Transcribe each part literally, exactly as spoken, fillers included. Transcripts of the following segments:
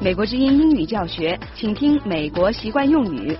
美国之音英语教学，请听美国习惯用语。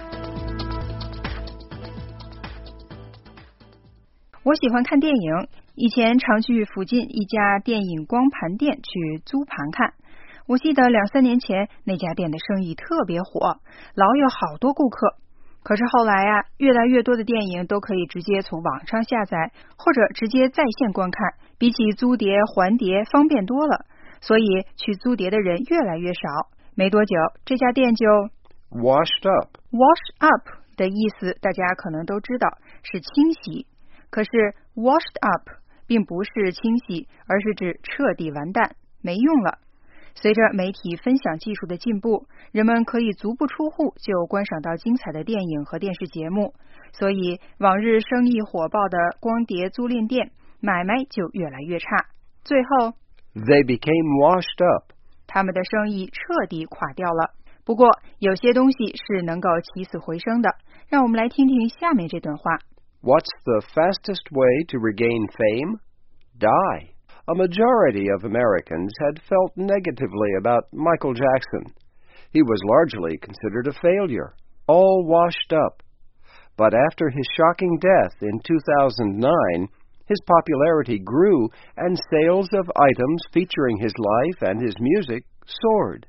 我喜欢看电影，以前常去附近一家电影光盘店去租盘看。我记得两三年前那家店的生意特别火，老有好多顾客。可是后来啊，越来越多的电影都可以直接从网上下载，或者直接在线观看，比起租碟还碟方便多了，所以去租碟的人越来越少。没多久，这家店就 washed up. Wash up 的意思大家可能都知道，是清洗。可是 washed up 并不是清洗，而是指彻底完蛋，没用了。随着媒体分享技术的进步，人们可以足不出户就观赏到精彩的电影和电视节目，所以往日生意火爆的光碟租赁店买卖就越来越差。最后 They became washed up. 他们的生意彻底垮掉了。不过有些东西是能够起死回生的，让我们来听听下面这段话。 What's the fastest way to regain fame? Die. A majority of Americans had felt negatively about Michael Jackson. He was largely considered a failure, all washed up. But after his shocking death in two thousand nine, his popularity grew and sales of items featuring his life and his music soared.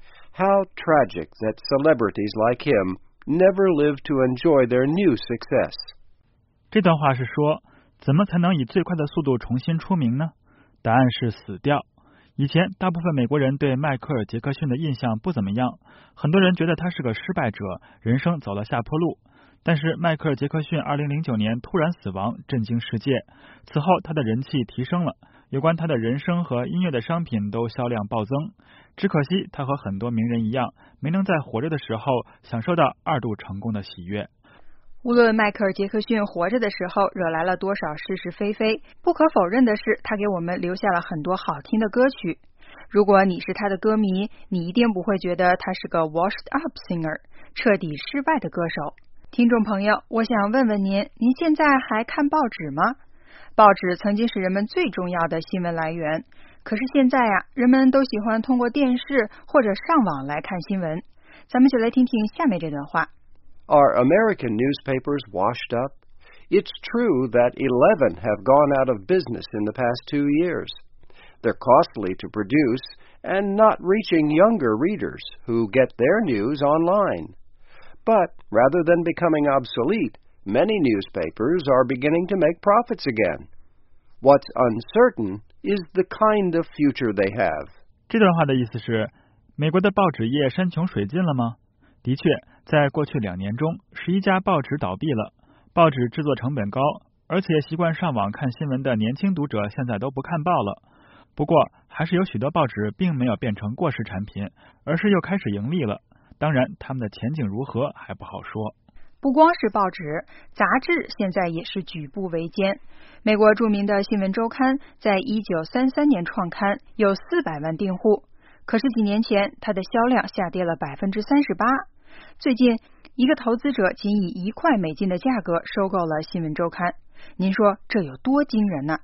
How tragic that celebrities like him never lived to enjoy their new success. 这段话是说，怎么才能以最快的速度重新出名呢？答案是死掉。以前大部分美国人对迈克尔·杰克逊的印象不怎么样，很多人觉得他是个失败者，人生走了下坡路。但是迈克尔·杰克逊二零零九年突然死亡，震惊世界。此后他的人气提升了，有关他的人生和音乐的商品都销量暴增。只可惜他和很多名人一样，没能在活着的时候享受到二度成功的喜悦。 无论迈克尔·杰克逊活着的时候惹来了多少是是非非，不可否认的是，他给我们留下了很多好听的歌曲。如果你是他的歌迷，你一定不会觉得他是个 washed up singer， 彻底失败的歌手。听众朋友，我想问问您，您现在还看报纸吗？报纸曾经是人们最重要的新闻来源，可是现在啊，人们都喜欢通过电视或者上网来看新闻。咱们就来听听下面这段话。 Are American newspapers washed up? It's true that eleven have gone out of business in the past two years. They're costly to produce and not reaching younger readers who get their news online. But rather than becoming obsolete, many newspapers are beginning to make profits again. What's uncertain is the kind of future they have. 这段话的意思是，美国的报纸业山穷水尽了吗？的确，在过去两年中，十一家报纸倒闭了。报纸制作成本高，而且习惯上网看新闻的年轻读者现在都不看报了。不过，还是有许多报纸并没有变成过时产品，而是又开始盈利了。当然，他们的前景如何还不好说。 不光是报纸，杂志现在也是举步维艰。美国著名的新闻周刊在一九三三年创刊，有四百万订户。可是几年前，它的销量下跌了百分之三十八。最近，一个投资者仅以一块美金的价格收购了新闻周刊。您说这有多惊人呢？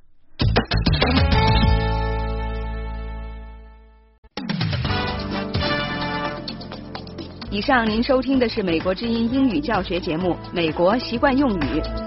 以上您收听的是美国之音英语教学节目《美国习惯用语》。